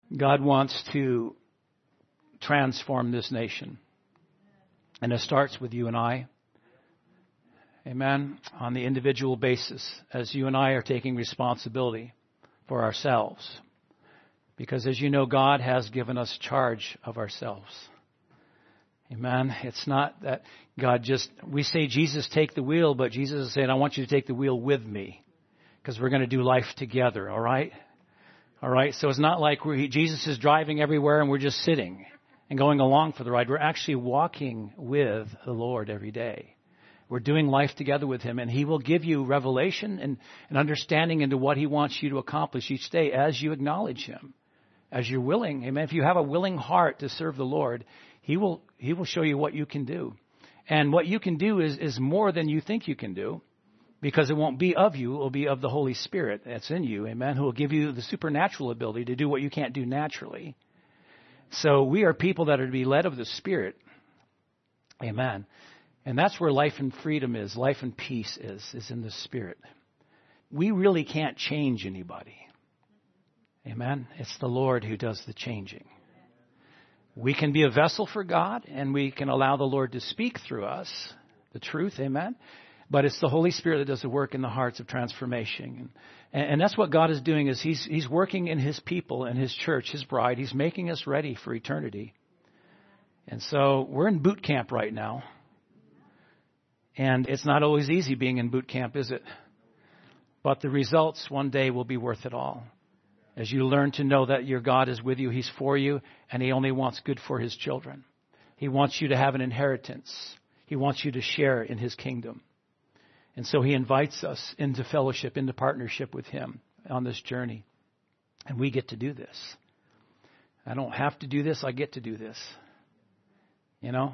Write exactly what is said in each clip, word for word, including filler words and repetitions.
God wants to transform this nation. And it starts with you and I. Amen. On the individual basis, as you and I are taking responsibility for ourselves. Because as you know, God has given us charge of ourselves. Amen. It's not that God just, we say, Jesus, take the wheel, but Jesus is saying, I want you to take the wheel with me. Because we're going to do life together, all right? All right, so it's not like we're, Jesus is driving everywhere and we're just sitting and going along for the ride. We're actually walking with the Lord every day. We're doing life together with Him, and He will give you revelation and, and understanding into what He wants you to accomplish each day as you acknowledge Him, as you're willing. Amen. If you have a willing heart to serve the Lord, He will He will show you what you can do. And what you can do is, is more than you think you can do, because it won't be of you. It will be of the Holy Spirit that's in you, amen, who will give you the supernatural ability to do what you can't do naturally. So we are people that are to be led of the Spirit, amen. And that's where life and freedom is, life and peace is, is in the Spirit. We really can't change anybody, amen. It's the Lord who does the changing. We can be a vessel for God, and we can allow the Lord to speak through us, the truth, amen. But it's the Holy Spirit that does the work in the hearts of transformation. And, and that's what God is doing, is he's, he's working in His people and His church, His bride. He's making us ready for eternity. And so we're in boot camp right now. And it's not always easy being in boot camp, is it? But the results one day will be worth it all. As you learn to know that your God is with you, He's for you, and He only wants good for His children. He wants you to have an inheritance. He wants you to share in His kingdom. And so He invites us into fellowship, into partnership with Him on this journey. And we get to do this. I don't have to do this. I get to do this. You know?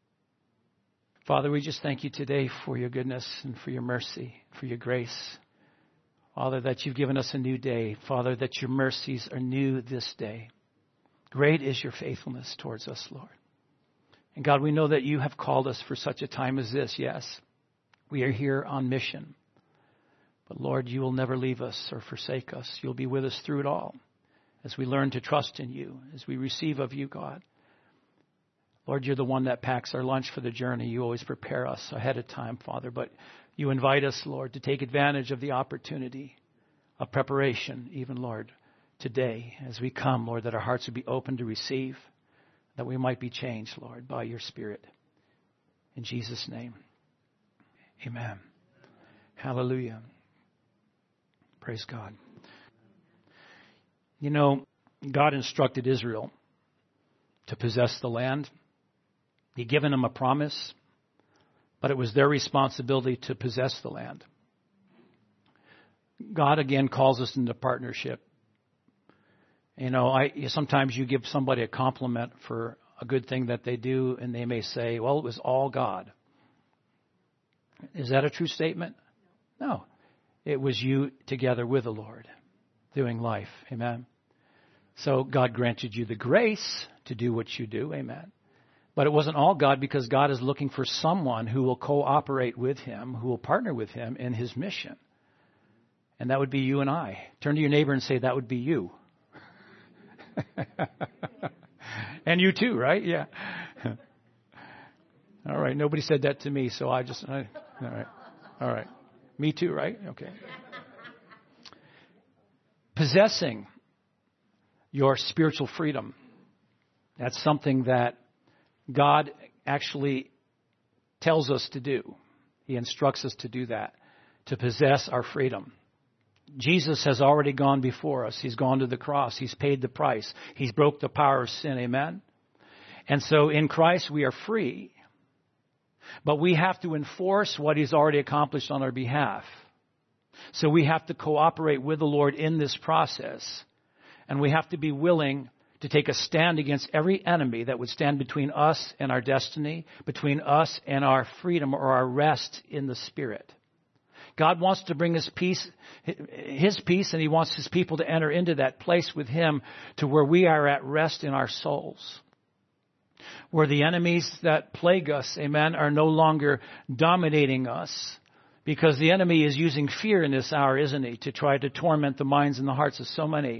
Father, we just thank You today for Your goodness and for Your mercy, for Your grace. Father, that You've given us a new day. Father, that Your mercies are new this day. Great is Your faithfulness towards us, Lord. And God, we know that You have called us for such a time as this, yes. We are here on mission. But Lord, You will never leave us or forsake us. You'll be with us through it all as we learn to trust in You, as we receive of You, God. Lord, You're the one that packs our lunch for the journey. You always prepare us ahead of time, Father. But You invite us, Lord, to take advantage of the opportunity of preparation, even, Lord, today as we come, Lord, that our hearts would be open to receive, that we might be changed, Lord, by Your Spirit. In Jesus' name. Amen. Hallelujah. Praise God. You know, God instructed Israel to possess the land. He'd given them a promise, but it was their responsibility to possess the land. God again calls us into partnership. You know, I sometimes you give somebody a compliment for a good thing that they do, and they may say, well, it was all God. Is that a true statement? No. It was you together with the Lord doing life. Amen. So God granted you the grace to do what you do. Amen. But it wasn't all God, because God is looking for someone who will cooperate with Him, who will partner with Him in His mission. And that would be you and I. Turn to your neighbor and say, that would be you. And you too, right? Yeah. All right. Nobody said that to me, so I just... I, all right. All right. Me too, right? Okay. Possessing your spiritual freedom. That's something that God actually tells us to do. He instructs us to do that, to possess our freedom. Jesus has already gone before us. He's gone to the cross. He's paid the price. He's broke the power of sin. Amen? And so in Christ we are free. But we have to enforce what He's already accomplished on our behalf. So we have to cooperate with the Lord in this process. And we have to be willing to take a stand against every enemy that would stand between us and our destiny, between us and our freedom or our rest in the Spirit. God wants to bring His peace, His peace, and He wants His people to enter into that place with Him to where we are at rest in our souls. Where the enemies that plague us, amen, are no longer dominating us. Because the enemy is using fear in this hour, isn't he? To try to torment the minds and the hearts of so many.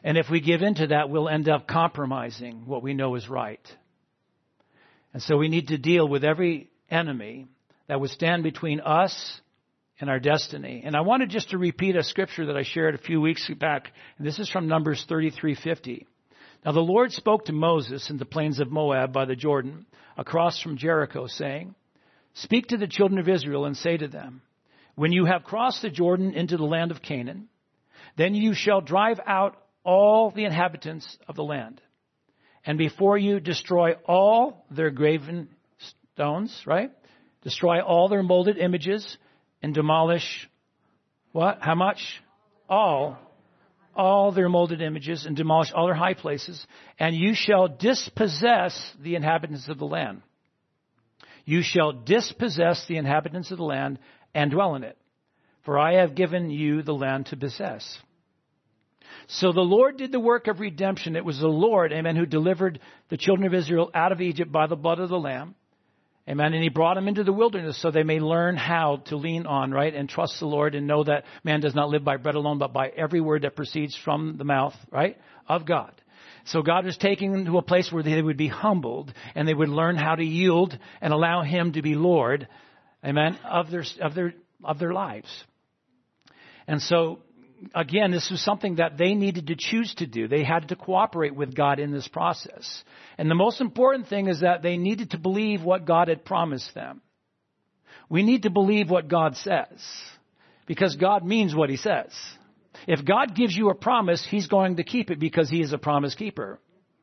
And if we give into that, we'll end up compromising what we know is right. And so we need to deal with every enemy that would stand between us and our destiny. And I wanted just to repeat a scripture that I shared a few weeks back. And this is from Numbers thirty-three fifty. Now the Lord spoke to Moses in the plains of Moab by the Jordan, across from Jericho, saying, "Speak to the children of Israel and say to them, when you have crossed the Jordan into the land of Canaan, then you shall drive out all the inhabitants of the land. And before you destroy all their graven stones," right? Destroy all their molded images and demolish what? How much? All. All their molded images and demolish all their high places. And you shall dispossess the inhabitants of the land. You shall dispossess the inhabitants of the land and dwell in it. For I have given you the land to possess. So the Lord did the work of redemption. It was the Lord, amen, who delivered the children of Israel out of Egypt by the blood of the Lamb. Amen. And he brought them into the wilderness so they may learn how to lean on, right, and trust the Lord and know that man does not live by bread alone, but by every word that proceeds from the mouth, right, of God. So God was taking them to a place where they would be humbled and they would learn how to yield and allow him to be Lord, amen, of their, of their, of their lives. And so, again, this was something that they needed to choose to do. They had to cooperate with God in this process. And the most important thing is that they needed to believe what God had promised them. We need to believe what God says, because God means what he says. If God gives you a promise, he's going to keep it because he is a promise keeper.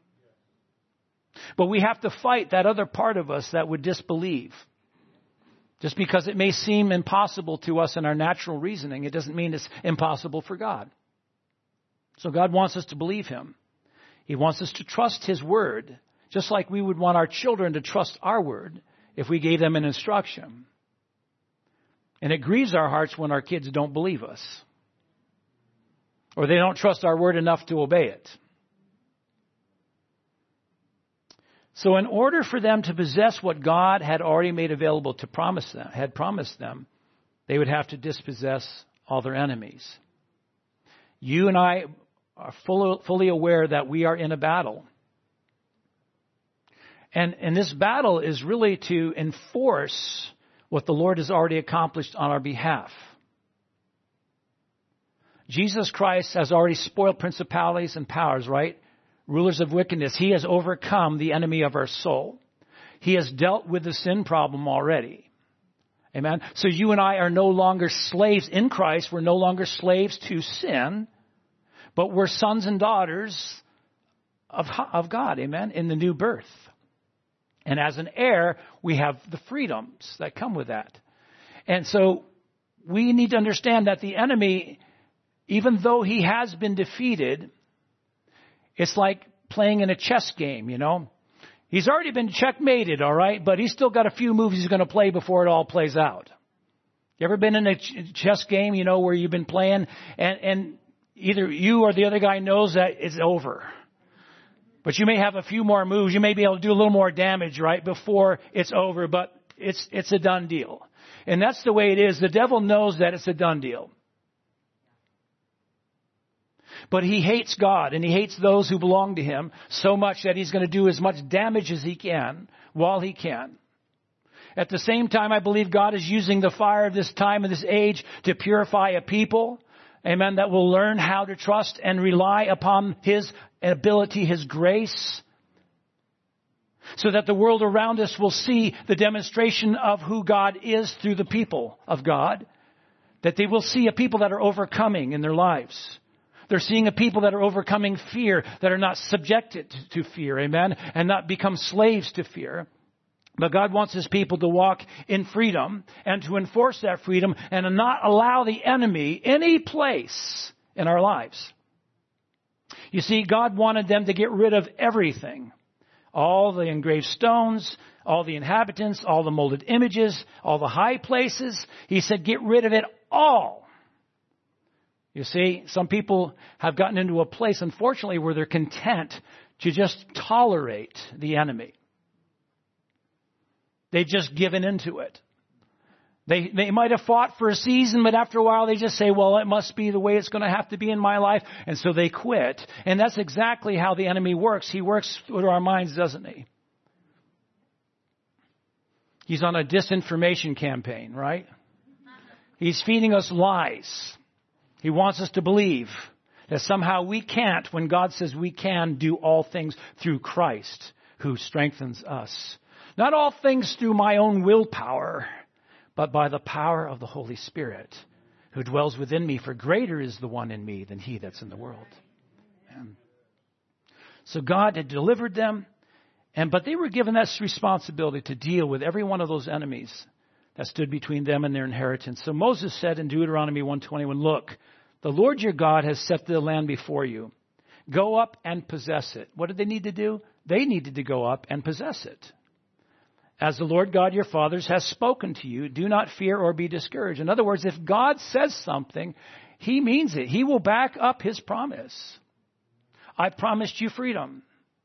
But we have to fight that other part of us that would disbelieve. Just because it may seem impossible to us in our natural reasoning, it doesn't mean it's impossible for God. So God wants us to believe him. He wants us to trust his word, just like we would want our children to trust our word if we gave them an instruction. And it grieves our hearts when our kids don't believe us, or they don't trust our word enough to obey it. So in order for them to possess what God had already made available to promise them, had promised them, they would have to dispossess all their enemies. You and I are full, fully aware that we are in a battle. And, and this battle is really to enforce what the Lord has already accomplished on our behalf. Jesus Christ has already spoiled principalities and powers, right? Rulers of wickedness. He has overcome the enemy of our soul. He has dealt with the sin problem already. Amen. So you and I are no longer slaves in Christ. We're no longer slaves to sin, but we're sons and daughters of, of God. Amen. In the new birth. And as an heir, we have the freedoms that come with that. And so we need to understand that the enemy, even though he has been defeated, it's like playing in a chess game, you know. He's already been checkmated, all right, but he's still got a few moves he's going to play before it all plays out. You ever been in a ch- chess game, you know, where you've been playing and, and either you or the other guy knows that it's over. But you may have a few more moves. You may be able to do a little more damage, right, before it's over, but it's it's a done deal. And that's the way it is. The devil knows that it's a done deal. But he hates God and he hates those who belong to him so much that he's going to do as much damage as he can while he can. At the same time, I believe God is using the fire of this time and this age to purify a people, amen, that will learn how to trust and rely upon his ability, his grace, so that the world around us will see the demonstration of who God is through the people of God, that they will see a people that are overcoming in their lives. They're seeing a people that are overcoming fear, that are not subjected to fear, amen, and not become slaves to fear. But God wants his people to walk in freedom and to enforce that freedom and to not allow the enemy any place in our lives. You see, God wanted them to get rid of everything. All the engraved stones, all the inhabitants, all the molded images, all the high places. He said, get rid of it all. You see, some people have gotten into a place, unfortunately, where they're content to just tolerate the enemy. They've just given into it. They, they might have fought for a season, but after a while they just say, well, it must be the way it's going to have to be in my life. And so they quit. And that's exactly how the enemy works. He works through our minds, doesn't he? He's on a disinformation campaign, right? He's feeding us lies. He wants us to believe that somehow we can't, when God says we can do all things through Christ who strengthens us. Not all things through my own willpower, but by the power of the Holy Spirit who dwells within me, for greater is the one in me than he that's in the world. Amen. So God had delivered them, and but they were given this responsibility to deal with every one of those enemies that stood between them and their inheritance. So Moses said in Deuteronomy one twenty-one, look, the Lord your God has set the land before you. Go up and possess it. What did they need to do? They needed to go up and possess it. As the Lord God your fathers has spoken to you, do not fear or be discouraged. In other words, if God says something, he means it. He will back up his promise. I promised you freedom.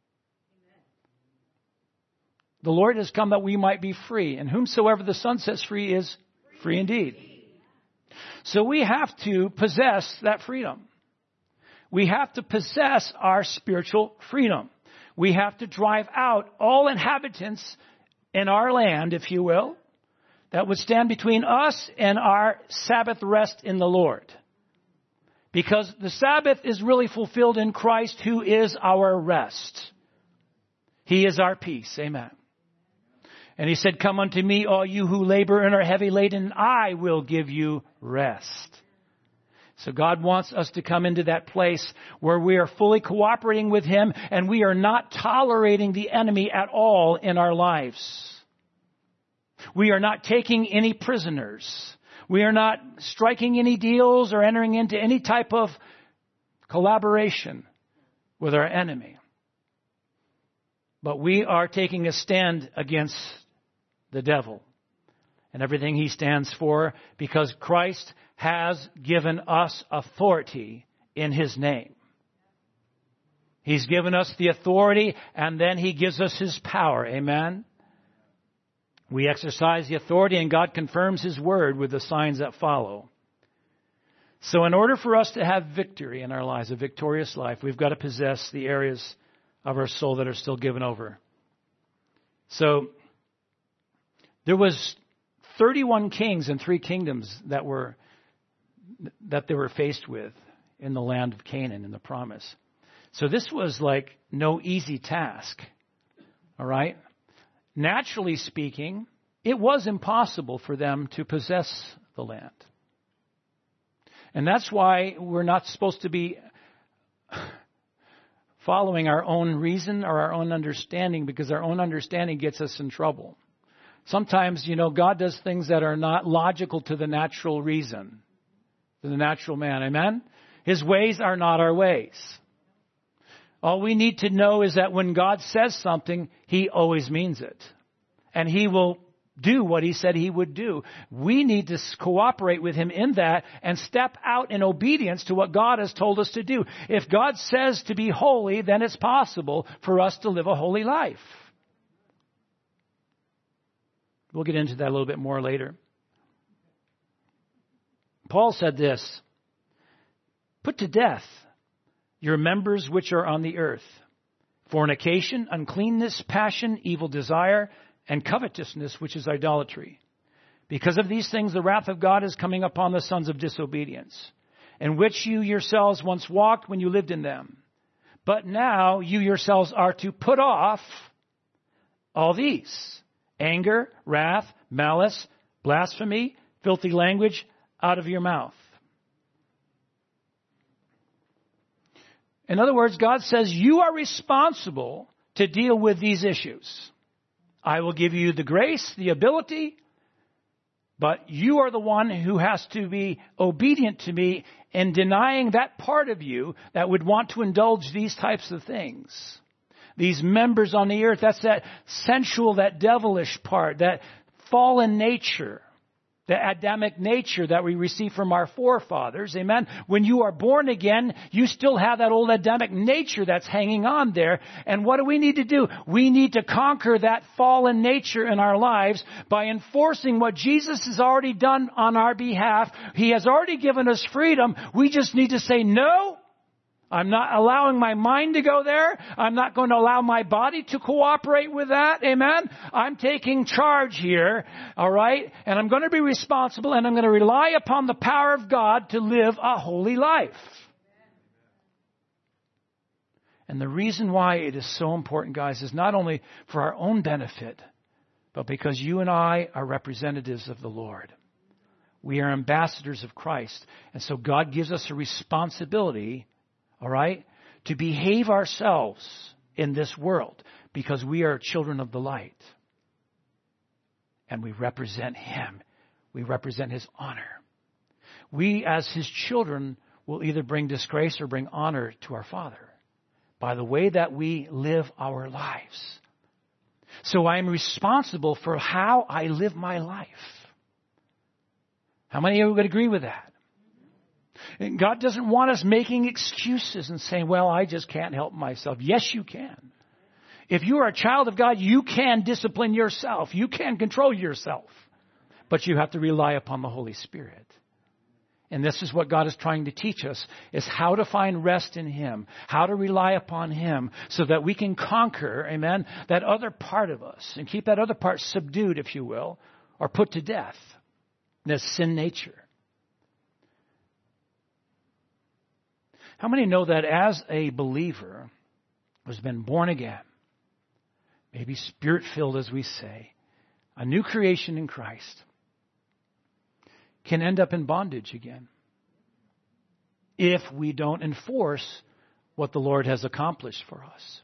The Lord has come that we might be free, and whomsoever the Son sets free is free indeed. So we have to possess that freedom. We have to possess our spiritual freedom. We have to drive out all inhabitants in our land, if you will, that would stand between us and our Sabbath rest in the Lord. Because the Sabbath is really fulfilled in Christ, who is our rest. He is our peace. Amen. And he said, come unto me, all you who labor and are heavy laden, and I will give you rest. So God wants us to come into that place where we are fully cooperating with him and we are not tolerating the enemy at all in our lives. We are not taking any prisoners. We are not striking any deals or entering into any type of collaboration with our enemy. But we are taking a stand against the devil and everything he stands for, because Christ has given us authority in his name. He's given us the authority, and then he gives us his power. Amen. We exercise the authority, and God confirms his word with the signs that follow. So in order for us to have victory in our lives, a victorious life, we've got to possess the areas of our soul that are still given over. So there was thirty-one kings and three kingdoms that were that they were faced with in the land of Canaan, in the promise. So this was like no easy task. All right? Naturally speaking, it was impossible for them to possess the land. And that's why we're not supposed to be following our own reason or our own understanding, because our own understanding gets us in trouble. Sometimes, you know, God does things that are not logical to the natural reason, to the natural man. Amen? His ways are not our ways. All we need to know is that when God says something, he always means it. And he will do what he said he would do. We need to cooperate with him in that and step out in obedience to what God has told us to do. If God says to be holy, then it's possible for us to live a holy life. We'll get into that a little bit more later. Paul said this, put to death your members which are on the earth: fornication, uncleanness, passion, evil desire, and covetousness, which is idolatry. Because of these things, the wrath of God is coming upon the sons of disobedience, in which you yourselves once walked when you lived in them. But now you yourselves are to put off all these: anger, wrath, malice, blasphemy, filthy language out of your mouth. In other words, God says you are responsible to deal with these issues. I will give you the grace, the ability, but you are the one who has to be obedient to me in denying that part of you that would want to indulge these types of things. These members on the earth, that's that sensual, that devilish part, that fallen nature The Adamic nature that we receive from our forefathers. Amen. When you are born again, you still have that old Adamic nature that's hanging on there. And what do we need to do? We need to conquer that fallen nature in our lives by enforcing what Jesus has already done on our behalf. He has already given us freedom. We just need to say, no, I'm not allowing my mind to go there. I'm not going to allow my body to cooperate with that. Amen. I'm taking charge here. All right. And I'm going to be responsible, and I'm going to rely upon the power of God to live a holy life. And the reason why it is so important, guys, is not only for our own benefit, but because you and I are representatives of the Lord. We are ambassadors of Christ. And so God gives us a responsibility, all right, to behave ourselves in this world because we are children of the light. And we represent Him. We represent His honor. We, as His children, will either bring disgrace or bring honor to our Father by the way that we live our lives. So I am responsible for how I live my life. How many of you would agree with that? And God doesn't want us making excuses and saying, well, I just can't help myself. Yes, you can. If you are a child of God, you can discipline yourself. You can control yourself. But you have to rely upon the Holy Spirit. And this is what God is trying to teach us, is how to find rest in Him, how to rely upon Him so that we can conquer, amen, that other part of us and keep that other part subdued, if you will, or put to death, this sin nature. How many know that as a believer who's been born again, maybe Spirit-filled as we say, a new creation in Christ, can end up in bondage again if we don't enforce what the Lord has accomplished for us?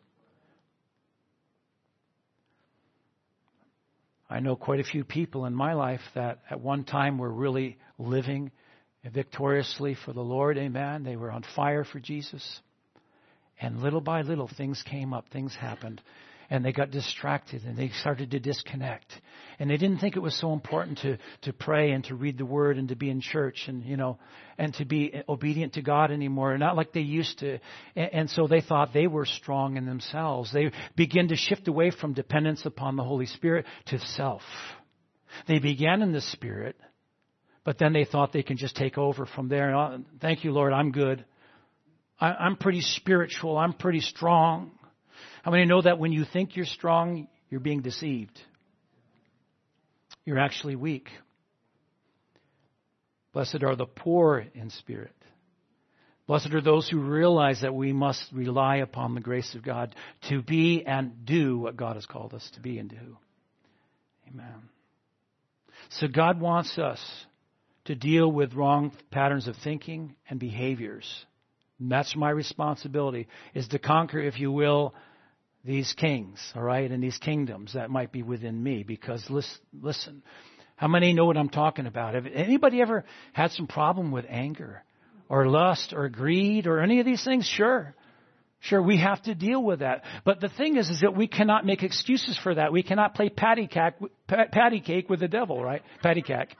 I know quite a few people in my life that at one time were really living victoriously for the Lord, amen. They were on fire for Jesus. And little by little, things came up, things happened. And they got distracted and they started to disconnect. And they didn't think it was so important to, to pray and to read the Word and to be in church and, you know, and to be obedient to God anymore. Not like they used to. And, and so they thought they were strong in themselves. They began to shift away from dependence upon the Holy Spirit to self. They began in the Spirit, but then they thought they can just take over from there. Oh, thank you, Lord, I'm good. I, I'm pretty spiritual. I'm pretty strong. How many know that when you think you're strong, you're being deceived? You're actually weak. Blessed are the poor in spirit. Blessed are those who realize that we must rely upon the grace of God to be and do what God has called us to be and do. Amen. So God wants us to deal with wrong patterns of thinking and behaviors. And that's my responsibility, is to conquer, if you will, these kings, all right, and these kingdoms that might be within me. Because listen, how many know what I'm talking about? Have anybody ever had some problem with anger or lust or greed or any of these things? Sure. Sure, we have to deal with that. But the thing is, is that we cannot make excuses for that. We cannot play patty cake, patty cake with the devil, right? Patty cake.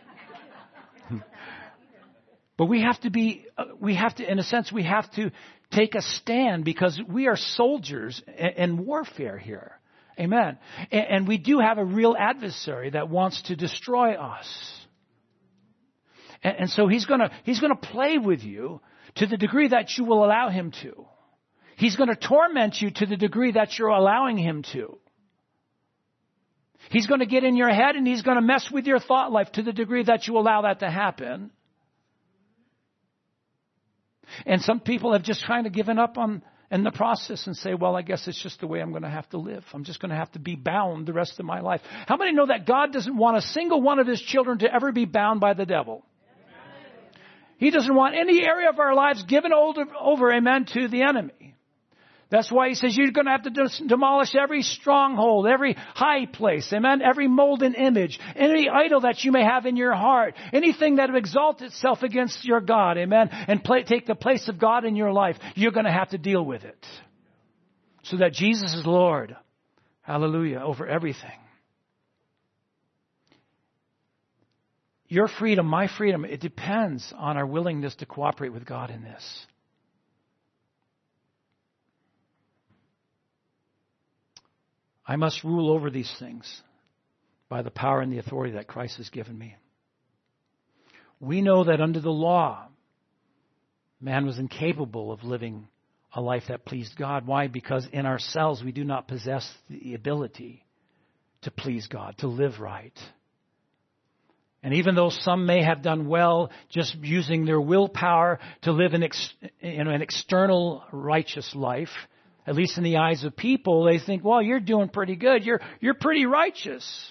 But we have to be, we have to, in a sense, we have to take a stand because we are soldiers in warfare here. Amen. And we do have a real adversary that wants to destroy us. And so he's going to, he's going to play with you to the degree that you will allow him to. He's going to torment you to the degree that you're allowing him to. He's going to get in your head and he's going to mess with your thought life to the degree that you allow that to happen. And some people have just kind of given up on in the process and say, well, I guess it's just the way I'm going to have to live. I'm just going to have to be bound the rest of my life. How many know that God doesn't want a single one of his children to ever be bound by the devil? He doesn't want any area of our lives given over, over amen, to the enemy. That's why he says you're going to have to demolish every stronghold, every high place, amen, every molten image, any idol that you may have in your heart, anything that would exalt itself against your God, amen, and play, take the place of God in your life. You're going to have to deal with it so that Jesus is Lord, hallelujah, over everything. your freedom, my freedom, it depends on our willingness to cooperate with God in this. I must rule over these things by the power and the authority that Christ has given me. We know that under the law, man was incapable of living a life that pleased God. Why? Because in ourselves we do not possess the ability to please God, to live right. And even though some may have done well just using their willpower to live an, ex, you know, an external righteous life, at least in the eyes of people, they think, well, you're doing pretty good. You're, you're pretty righteous.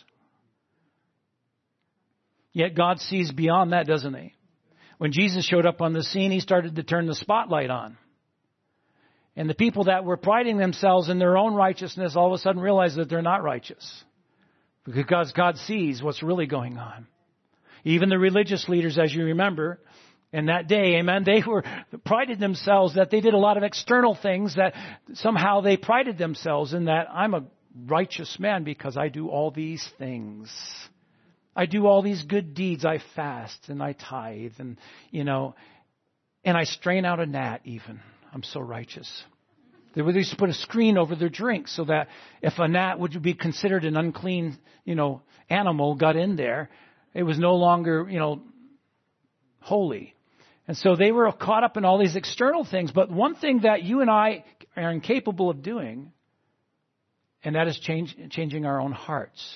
Yet God sees beyond that, doesn't he? When Jesus showed up on the scene, he started to turn the spotlight on. And the people that were priding themselves in their own righteousness all of a sudden realized that they're not righteous. Because God sees what's really going on. Even the religious leaders, as you remember, in that day, amen, they were prided themselves that they did a lot of external things, that somehow they prided themselves in that I'm a righteous man because I do all these things. I do all these good deeds. I fast and I tithe and, you know, and I strain out a gnat even. I'm so righteous. They used to put a screen over their drink so that if a gnat would be considered an unclean, you know, animal got in there, it was no longer, you know, holy. And so they were caught up in all these external things. But one thing that you and I are incapable of doing, and that is change, changing our own hearts.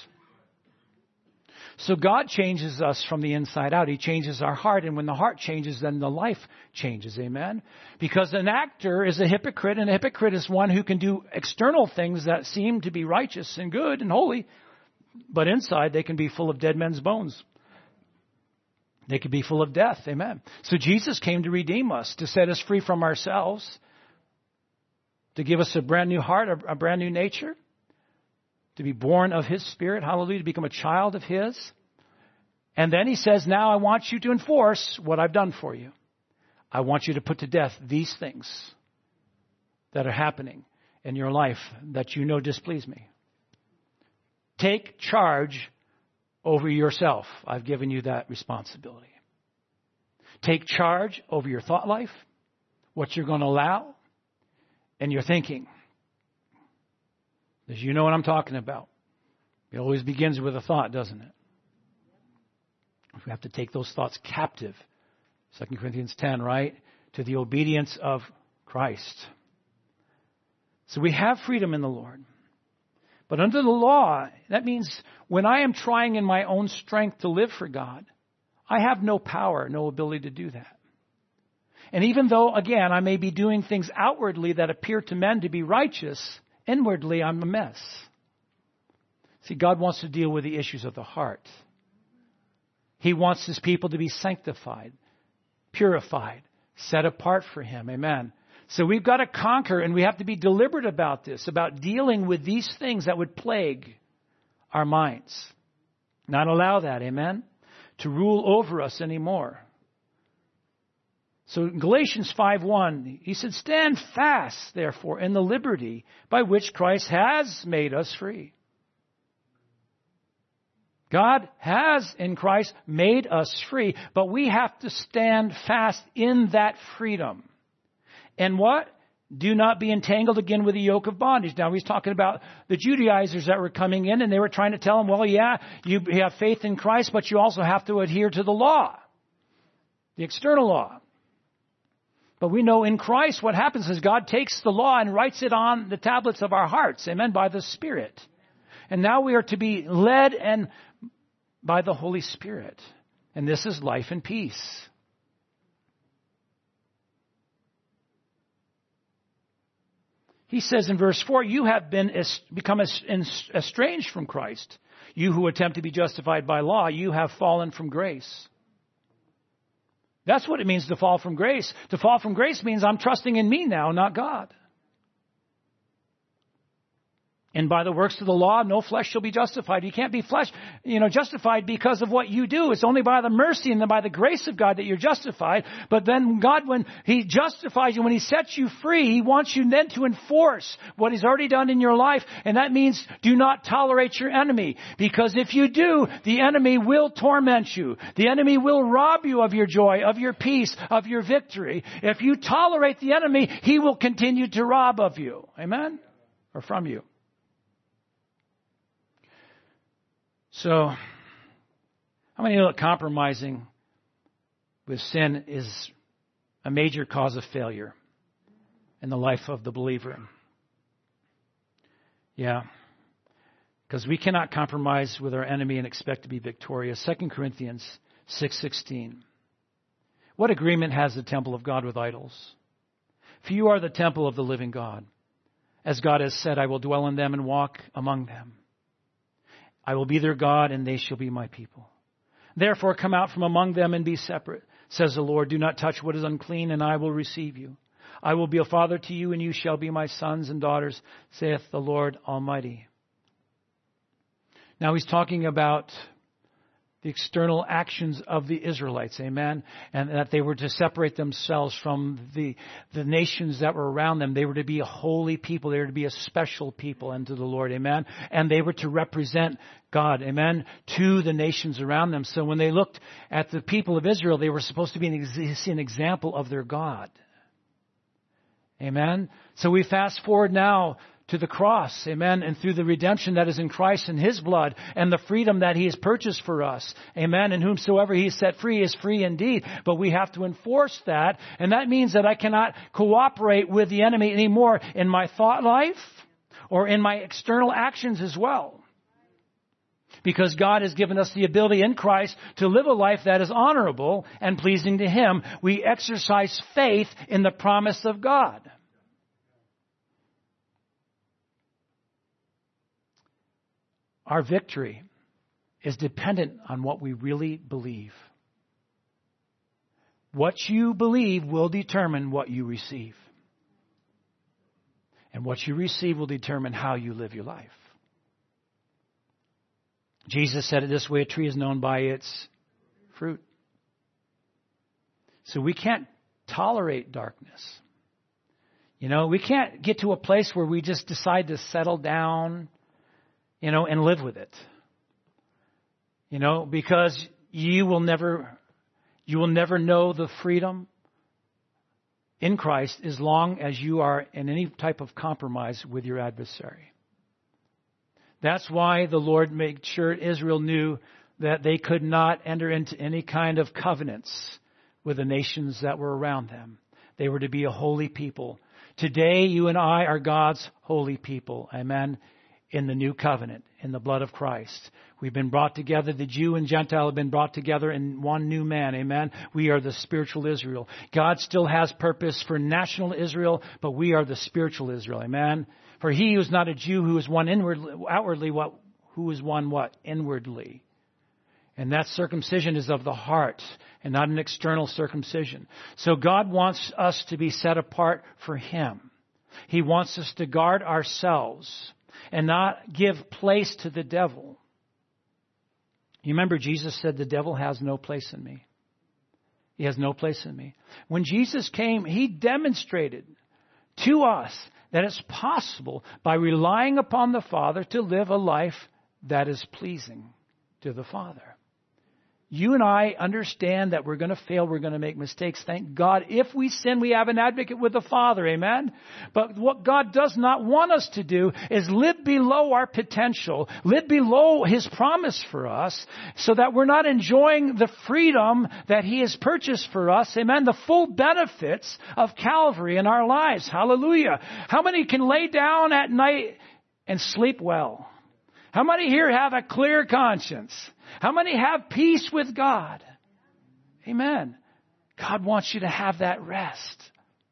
So God changes us from the inside out. He changes our heart. And when the heart changes, then the life changes. Amen? Because an actor is a hypocrite, and a hypocrite is one who can do external things that seem to be righteous and good and holy, but inside they can be full of dead men's bones. They could be full of death. Amen. So Jesus came to redeem us, to set us free from ourselves, to give us a brand new heart, a, a brand new nature, to be born of His Spirit. Hallelujah. To become a child of His. And then He says, now I want you to enforce what I've done for you. I want you to put to death these things that are happening in your life that you know displease me. Take charge over yourself. I've given you that responsibility. Take charge over your thought life, what you're going to allow, and your thinking. As you know what I'm talking about. It always begins with a thought, doesn't it? We have to take those thoughts captive. Second Corinthians ten, right? To the obedience of Christ. So we have freedom in the Lord. But under the law, that means when I am trying in my own strength to live for God, I have no power, no ability to do that. And even though, again, I may be doing things outwardly that appear to men to be righteous, inwardly I'm a mess. See, God wants to deal with the issues of the heart. He wants His people to be sanctified, purified, set apart for Him. Amen. So we've got to conquer, and we have to be deliberate about this, about dealing with these things that would plague our minds. Not allow that, amen, to rule over us anymore. So in Galatians five one, he said, stand fast, therefore, in the liberty by which Christ has made us free. God has in Christ made us free, but we have to stand fast in that freedom. And what? Do not be entangled again with the yoke of bondage. Now he's talking about the Judaizers that were coming in, and they were trying to tell him, well, yeah, you have faith in Christ, but you also have to adhere to the law, the external law. But we know in Christ what happens is God takes the law and writes it on the tablets of our hearts, amen, by the Spirit. And now we are to be led and by the Holy Spirit. And this is life and peace. He says in verse four, you have been become estranged from Christ. You who attempt to be justified by law, you have fallen from grace. That's what it means to fall from grace. To fall from grace means I'm trusting in me now, not God. And by the works of the law, no flesh shall be justified. You can't be flesh, you know, justified because of what you do. It's only by the mercy and by the grace of God that you're justified. But then God, when He justifies you, when He sets you free, He wants you then to enforce what He's already done in your life. And that means do not tolerate your enemy. Because if you do, the enemy will torment you. The enemy will rob you of your joy, of your peace, of your victory. If you tolerate the enemy, he will continue to rob of you. Amen? Or from you. So, how many know that compromising with sin is a major cause of failure in the life of the believer? Yeah. Because we cannot compromise with our enemy and expect to be victorious. Second Corinthians six sixteen. What agreement has the temple of God with idols? For you are the temple of the living God. As God has said, I will dwell in them and walk among them. I will be their God, and they shall be my people. Therefore, come out from among them and be separate, says the Lord. Do not touch what is unclean, and I will receive you. I will be a father to you, and you shall be my sons and daughters, saith the Lord Almighty. Now, he's talking about the external actions of the Israelites, amen, and that they were to separate themselves from the the nations that were around them. They were to be a holy people. They were to be a special people unto the Lord, amen, and they were to represent God, amen, to the nations around them. So when they looked at the people of Israel, they were supposed to be an, ex- an example of their God, amen. So we fast forward now to the cross, amen, and through the redemption that is in Christ and His blood and the freedom that He has purchased for us, amen, and whomsoever He has set free is free indeed. But we have to enforce that, and that means that I cannot cooperate with the enemy anymore in my thought life or in my external actions as well. Because God has given us the ability in Christ to live a life that is honorable and pleasing to Him. We exercise faith in the promise of God. Our victory is dependent on what we really believe. What you believe will determine what you receive. And what you receive will determine how you live your life. Jesus said it this way, a tree is known by its fruit. So we can't tolerate darkness. You know, we can't get to a place where we just decide to settle down, you know, and live with it. You know, because you will never, you will never know the freedom in Christ as long as you are in any type of compromise with your adversary. That's why the Lord made sure Israel knew that they could not enter into any kind of covenants with the nations that were around them. They were to be a holy people. Today, you and I are God's holy people. Amen. In the new covenant, in the blood of Christ. We've been brought together. The Jew and Gentile have been brought together in one new man. Amen. We are the spiritual Israel. God still has purpose for national Israel, but we are the spiritual Israel. Amen. For he who is not a Jew, who is one inwardly, outwardly, what, who is one what? Inwardly. And that circumcision is of the heart and not an external circumcision. So God wants us to be set apart for Him. He wants us to guard ourselves and not give place to the devil. You remember Jesus said, the devil has no place in me. He has no place in me. When Jesus came, He demonstrated to us that it's possible by relying upon the Father to live a life that is pleasing to the Father. You and I understand that we're going to fail, we're going to make mistakes. Thank God. If we sin, we have an advocate with the Father. Amen? But what God does not want us to do is live below our potential, live below His promise for us, so that we're not enjoying the freedom that He has purchased for us. Amen? The full benefits of Calvary in our lives. Hallelujah. How many can lay down at night and sleep well? How many here have a clear conscience? How many have peace with God? Amen. God wants you to have that rest.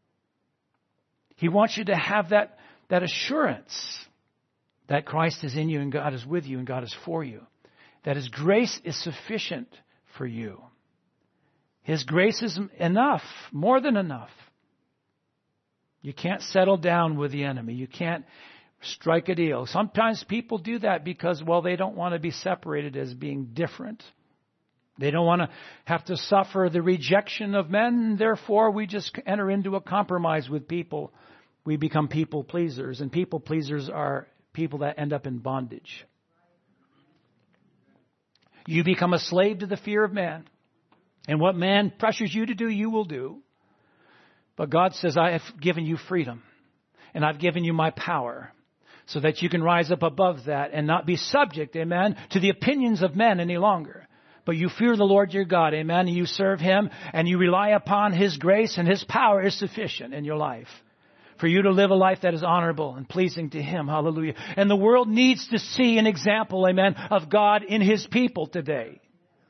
He wants you to have that, that assurance that Christ is in you and God is with you and God is for you. That His grace is sufficient for you. His grace is enough, more than enough. You can't settle down with the enemy. You can't Strike a deal. Sometimes people do that because, well, they don't want to be separated as being different. They don't want to have to suffer the rejection of men. Therefore, we just enter into a compromise with people. We become people pleasers. And people pleasers are people that end up in bondage. You become a slave to the fear of man. And what man pressures you to do, you will do. But God says, I have given you freedom. And I've given you my power. So that you can rise up above that and not be subject, amen, to the opinions of men any longer. But you fear the Lord your God, amen, and you serve Him and you rely upon His grace, and His power is sufficient in your life for you to live a life that is honorable and pleasing to Him. Hallelujah. And the world needs to see an example, amen, of God in His people today.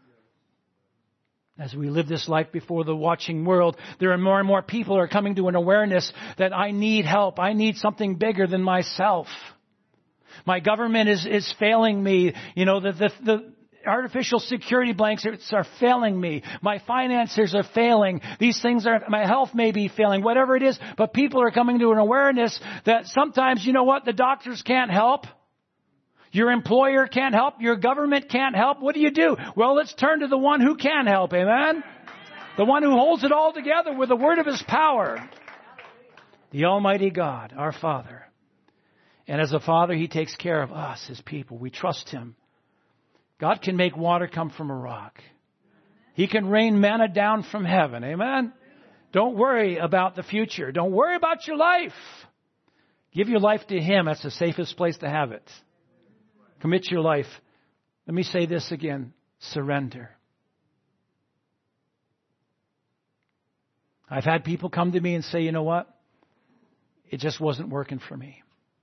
As we live this life before the watching world, there are more and more people who are coming to an awareness that I need help. I need something bigger than myself. My government is, is failing me. You know, the, the, the artificial security blankets are failing me. My finances are failing. These things are, my health may be failing, whatever it is. But people are coming to an awareness that sometimes, you know what, the doctors can't help. Your employer can't help. Your government can't help. What do you do? Well, let's turn to the one who can help. Amen? The one who holds it all together with the word of His power. The Almighty God, our Father. And as a Father, He takes care of us, His people. We trust Him. God can make water come from a rock. He can rain manna down from heaven. Amen? Don't worry about the future. Don't worry about your life. Give your life to Him. That's the safest place to have it. Commit your life. Let me say this again. Surrender. I've had people come to me and say, you know what? It just wasn't working for me.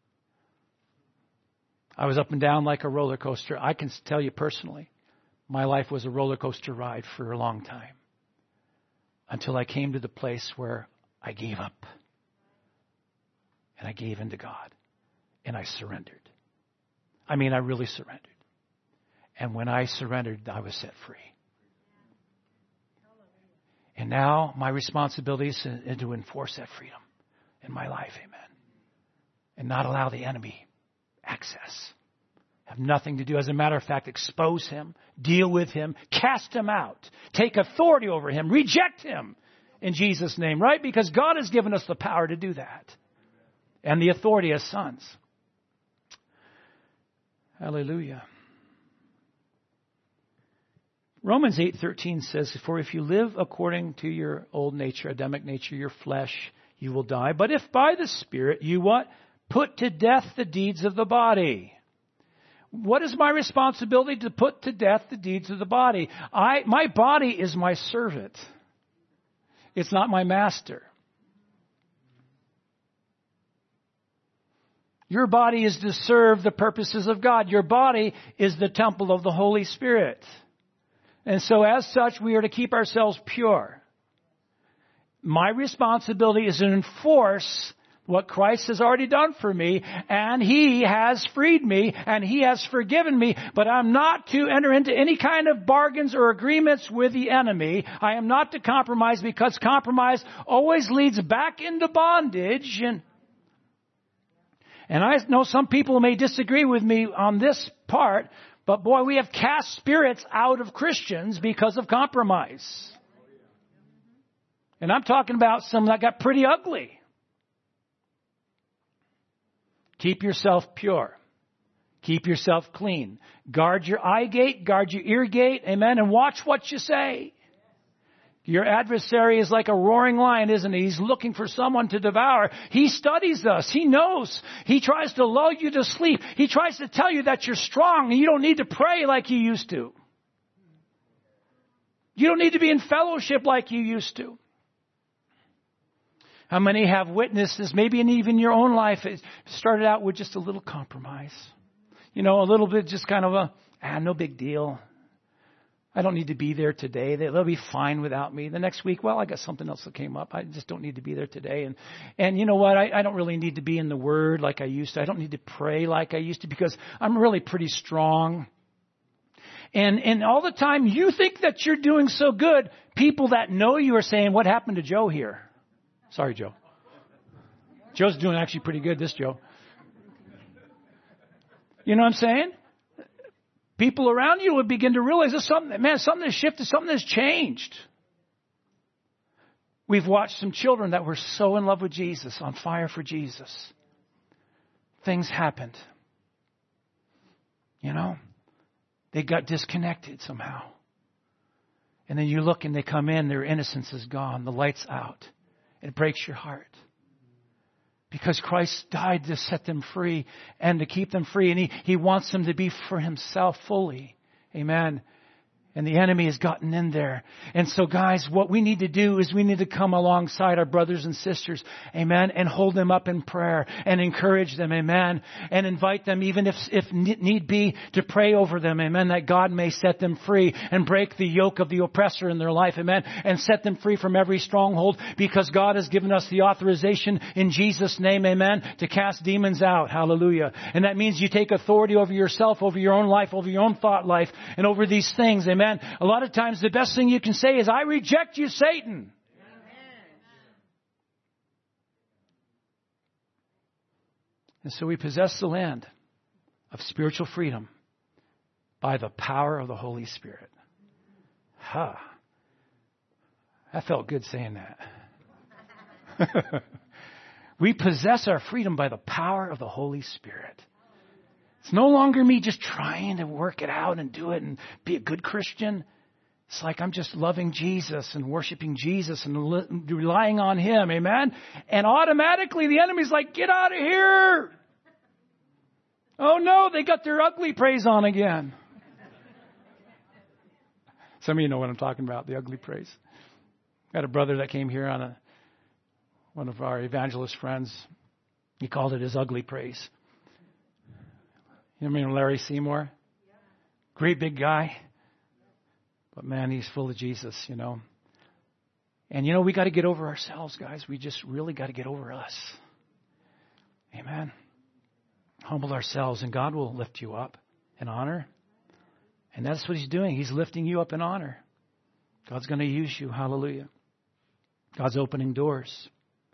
I was up and down like a roller coaster. I can tell you personally, my life was a roller coaster ride for a long time. Until I came to the place where I gave up. And I gave in to God. And I surrendered. I mean, I really surrendered. And when I surrendered, I was set free. And now my responsibility is to enforce that freedom in my life. Amen. And not allow the enemy access. Have nothing to do. As a matter of fact, expose him, deal with him, cast him out, take authority over him, reject him in Jesus' name, right? Because God has given us the power to do that and the authority as sons. Hallelujah. Romans eight thirteen says, for if you live according to your old nature, Adamic nature, your flesh, you will die. But if by the Spirit you what? Put to death the deeds of the body. What is my responsibility? To put to death the deeds of the body. I, my body is my servant. It's not my master. Your body is to serve the purposes of God. Your body is the temple of the Holy Spirit. And so as such, we are to keep ourselves pure. My responsibility is to enforce what Christ has already done for me, and He has freed me, and He has forgiven me, but I'm not to enter into any kind of bargains or agreements with the enemy. I am not to compromise, because compromise always leads back into bondage. And, and I know some people may disagree with me on this part, but boy, we have cast spirits out of Christians because of compromise. And I'm talking about some that got pretty ugly. Keep yourself pure. Keep yourself clean. Guard your eye gate, guard your ear gate, amen, and watch what you say. Your adversary is like a roaring lion, isn't he? He's looking for someone to devour. He studies us. He knows. He tries to lull you to sleep. He tries to tell you that you're strong and you don't need to pray like you used to. You don't need to be in fellowship like you used to. How many have witnesses, maybe in even your own life, it started out with just a little compromise. You know, a little bit just kind of a, ah, no big deal. I don't need to be there today. They'll be fine without me. The next week, well, I got something else that came up. I just don't need to be there today. And, and you know what? I, I don't really need to be in the Word like I used to. I don't need to pray like I used to because I'm really pretty strong. And, and all the time you think that you're doing so good, people that know you are saying, what happened to Joe here? Sorry, Joe. Joe's doing actually pretty good, this Joe. You know what I'm saying? People around you would begin to realize there's something, man, something has shifted, something has changed. We've watched some children that were so in love with Jesus, on fire for Jesus. Things happened. You know, they got disconnected somehow. And then you look and they come in, their innocence is gone, the light's out. It breaks your heart. Because Christ died to set them free and to keep them free. And He, he wants them to be for Himself fully. Amen. And the enemy has gotten in there. And so guys, what we need to do is we need to come alongside our brothers and sisters. Amen. And hold them up in prayer and encourage them. Amen. And invite them, even if, if need be, to pray over them. Amen. That God may set them free and break the yoke of the oppressor in their life. Amen. And set them free from every stronghold, because God has given us the authorization in Jesus' name. Amen. To cast demons out. Hallelujah. And that means you take authority over yourself, over your own life, over your own thought life, and over these things. Amen. A lot of times the best thing you can say is, I reject you, Satan. And so we possess the land of spiritual freedom by the power of the Holy Spirit. Ha. That felt good saying that. We possess our freedom by the power of the Holy Spirit. It's no longer me just trying to work it out and do it and be a good Christian. It's like I'm just loving Jesus and worshiping Jesus and relying on Him. Amen. And automatically the enemy's like, get out of here. Oh no, they got their ugly praise on again. Some of you know what I'm talking about, the ugly praise. I had a brother that came here on a, one of our evangelist friends. He called it his ugly praise. You know Larry Seymour? Great big guy. But man, he's full of Jesus, you know. And you know, we got to get over ourselves, guys. We just really got to get over us. Amen. Humble ourselves and God will lift you up in honor. And that's what He's doing. He's lifting you up in honor. God's going to use you. Hallelujah. God's opening doors.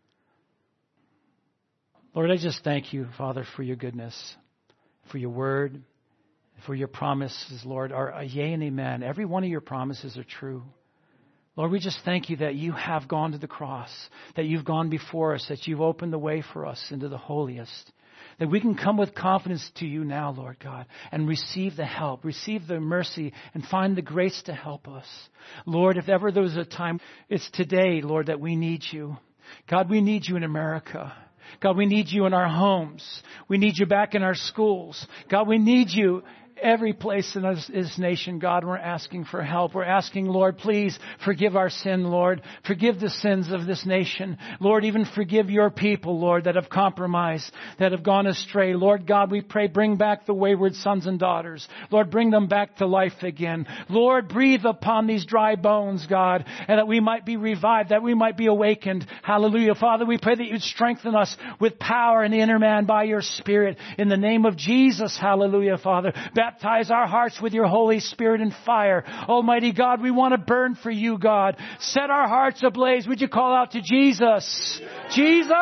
Lord, I just thank you, Father, for your goodness, for your word, for your promises, Lord, are a yea and amen. Every one of your promises are true. Lord, we just thank you that you have gone to the cross, that you've gone before us, that you've opened the way for us into the holiest, that we can come with confidence to you now, Lord God, and receive the help, receive the mercy, and find the grace to help us. Lord, if ever there was a time, it's today, Lord, that we need you. God, we need you in America. God, we need you in our homes. We need you back in our schools. God, we need you every place in this, this nation. God, we're asking for help. We're asking, Lord, please forgive our sin, Lord. Forgive the sins of this nation. Lord, even forgive your people, Lord, that have compromised, that have gone astray. Lord God, we pray, bring back the wayward sons and daughters. Lord, bring them back to life again. Lord, breathe upon these dry bones, God, and that we might be revived, that we might be awakened. Hallelujah. Father, we pray that you'd strengthen us with power in the inner man by your Spirit. In the name of Jesus, hallelujah, Father. Baptize our hearts with your Holy Spirit and fire. Almighty God, we want to burn for you, God. Set our hearts ablaze. Would you call out to Jesus? Jesus!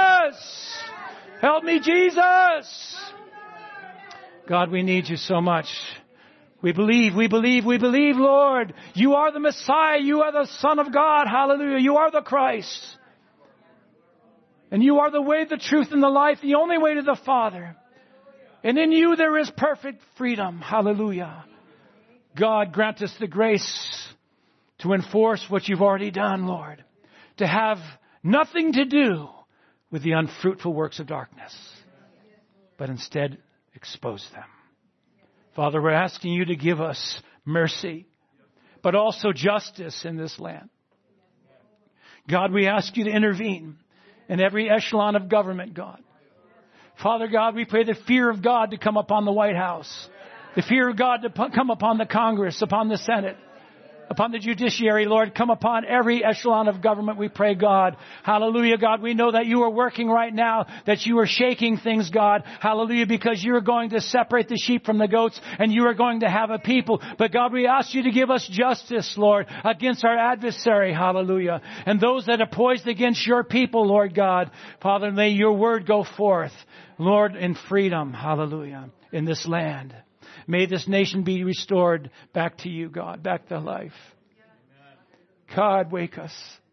Help me, Jesus! God, we need you so much. We believe, we believe, we believe, Lord. You are the Messiah. You are the Son of God. Hallelujah. You are the Christ. And you are the way, the truth, and the life, the only way to the Father. And in you there is perfect freedom. Hallelujah. God, grant us the grace to enforce what you've already done, Lord. To have nothing to do with the unfruitful works of darkness, but instead expose them. Father, we're asking you to give us mercy, but also justice in this land. God, we ask you to intervene in every echelon of government, God. Father God, we pray the fear of God to come upon the White House. The fear of God to come upon the Congress, upon the Senate. upon the judiciary, Lord. Come upon every echelon of government, we pray, God. Hallelujah, God. We know that you are working right now, that you are shaking things, God. Hallelujah, because you are going to separate the sheep from the goats, and you are going to have a people. But God, we ask you to give us justice, Lord, against our adversary. Hallelujah. And those that are poised against your people, Lord God. Father, may your word go forth, Lord, in freedom. Hallelujah. In this land. May this nation be restored back to you, God, back to life. God, wake us.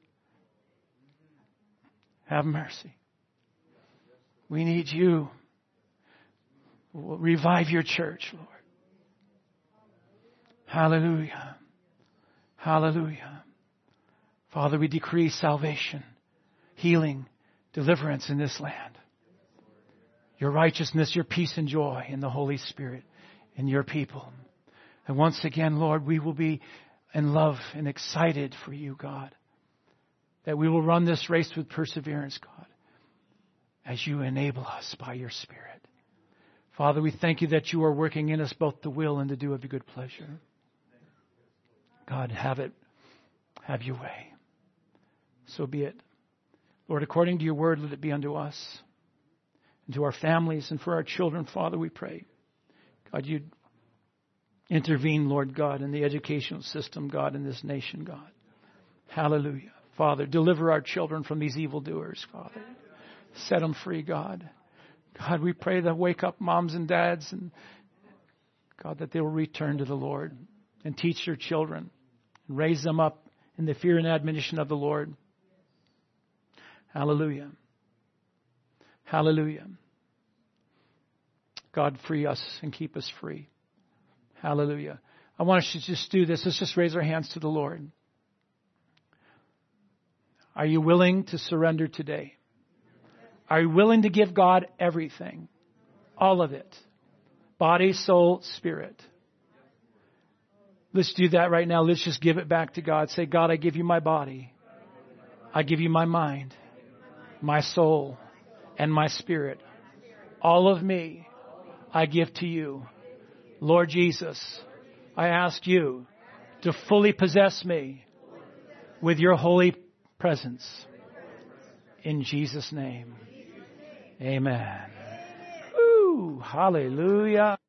Have mercy. We need you. Revive your church, Lord. Hallelujah. Hallelujah. Father, we decree salvation, healing, deliverance in this land. Your righteousness, your peace and joy in the Holy Spirit. In your people. And once again, Lord, we will be in love and excited for you, God. That we will run this race with perseverance, God. As you enable us by your Spirit. Father, we thank you that you are working in us both to will and to do of your good pleasure. God, have it. Have your way. So be it. Lord, according to your word, let it be unto us. And to our families and for our children, Father, we pray. God, you intervene, Lord God, in the educational system, God, in this nation, God. Hallelujah. Father, deliver our children from these evildoers, Father. Set them free, God. God, we pray that wake up moms and dads, and God, that they will return to the Lord and teach their children and raise them up in the fear and admonition of the Lord. Hallelujah. Hallelujah. God, free us and keep us free. Hallelujah. I want us to just do this. Let's just raise our hands to the Lord. Are you willing to surrender today? Are you willing to give God everything? All of it. Body, soul, spirit. Let's do that right now. Let's just give it back to God. Say, God, I give you my body. I give you my mind, my soul, and my spirit. All of me I give to you. Lord Jesus, I ask you to fully possess me with your holy presence. In Jesus' name. Amen. Ooh, hallelujah.